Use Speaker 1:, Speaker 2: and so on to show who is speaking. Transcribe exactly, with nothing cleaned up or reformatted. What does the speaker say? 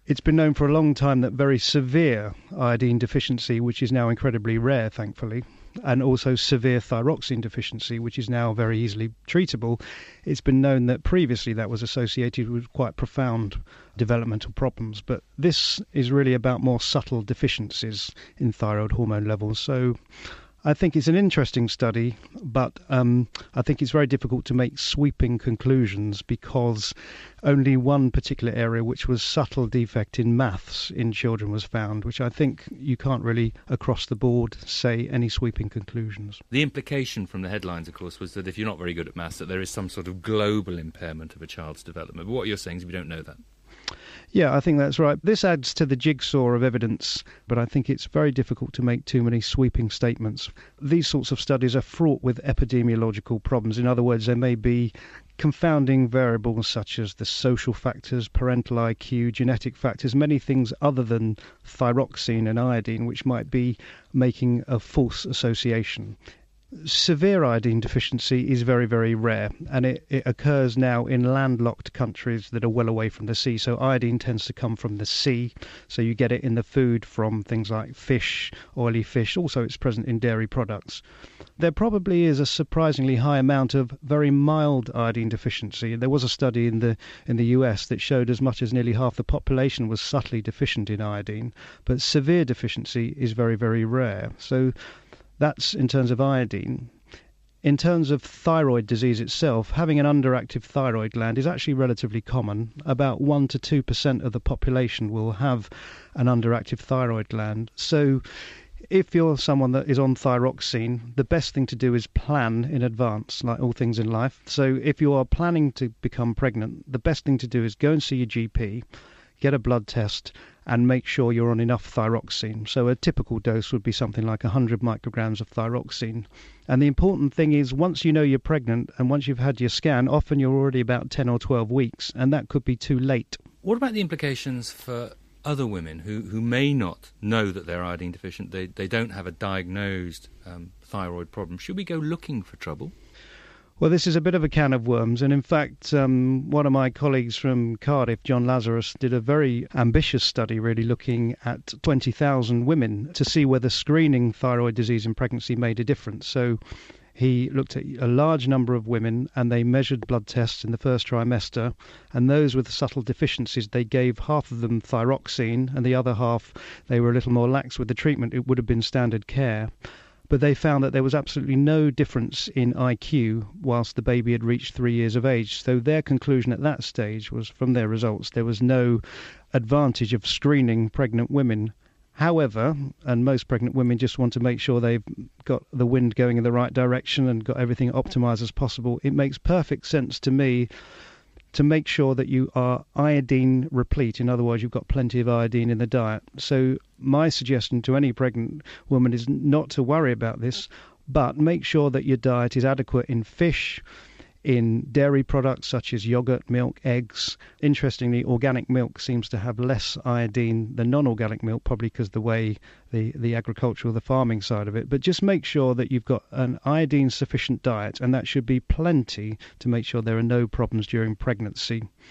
Speaker 1: It's been known for a long time that very severe iodine deficiency, which is now incredibly rare, thankfully, and also severe thyroxine deficiency, which is now very easily treatable, it's been known that previously that was associated with quite profound developmental problems. But this is really about more subtle deficiencies in thyroid hormone levels. So I think it's an interesting study, but um, I think it's very difficult to make sweeping conclusions because only one particular area, which was subtle defect in maths in children, was found, which I think you can't really, across the board, say any sweeping conclusions.
Speaker 2: The implication from the headlines, of course, was that if you're not very good at maths, that there is some sort of global impairment of a child's development. But what you're saying is we don't know that.
Speaker 1: Yeah, I think that's right. This adds to the jigsaw of evidence, but I think it's very difficult to make too many sweeping statements. These sorts of studies are fraught with epidemiological problems. In other words, there may be confounding variables such as the social factors, parental I Q, genetic factors, many things other than thyroxine and iodine, which might be making a false association. Severe iodine deficiency is very, very rare, and it, it occurs now in landlocked countries that are well away from the sea. So iodine tends to come from the sea, so you get it in the food from things like fish, oily fish. Also, it's present in dairy products. There probably is a surprisingly high amount of very mild iodine deficiency. There was a study in the in the U S that showed as much as nearly half the population was subtly deficient in iodine, but severe deficiency is very, very rare. So that's in terms of iodine. In terms of thyroid disease itself, having an underactive thyroid gland is actually relatively common. About one to two percent of the population will have an underactive thyroid gland. So if you're someone that is on thyroxine, the best thing to do is plan in advance, like all things in life. So if you are planning to become pregnant, the best thing to do is go and see your G P, get a blood test, and make sure you're on enough thyroxine. So a typical dose would be something like one hundred micrograms of thyroxine. And the important thing is, once you know you're pregnant and once you've had your scan, often you're already about ten or twelve weeks, and that could be too late.
Speaker 2: What about the implications for other women who, who may not know that they're iodine deficient? They, they don't have a diagnosed um, thyroid problem. Should we go looking for trouble?
Speaker 1: Well, this is a bit of a can of worms, and in fact, um, one of my colleagues from Cardiff, John Lazarus, did a very ambitious study really looking at twenty thousand women to see whether screening thyroid disease in pregnancy made a difference. So he looked at a large number of women and they measured blood tests in the first trimester, and those with subtle deficiencies, they gave half of them thyroxine and the other half, they were a little more lax with the treatment. It would have been standard care. But they found that there was absolutely no difference in I Q whilst the baby had reached three years of age. So their conclusion at that stage was, from their results, there was no advantage of screening pregnant women. However, and most pregnant women just want to make sure they've got the wind going in the right direction and got everything optimized as possible, it makes perfect sense to me to make sure that you are iodine replete. In other words, you've got plenty of iodine in the diet. So my suggestion to any pregnant woman is not to worry about this, but make sure that your diet is adequate in fish, in dairy products such as yogurt, milk, eggs. Interestingly, organic milk seems to have less iodine than non-organic milk, probably because the way the, the agricultural, the farming side of it. But just make sure that you've got an iodine-sufficient diet, and that should be plenty to make sure there are no problems during pregnancy.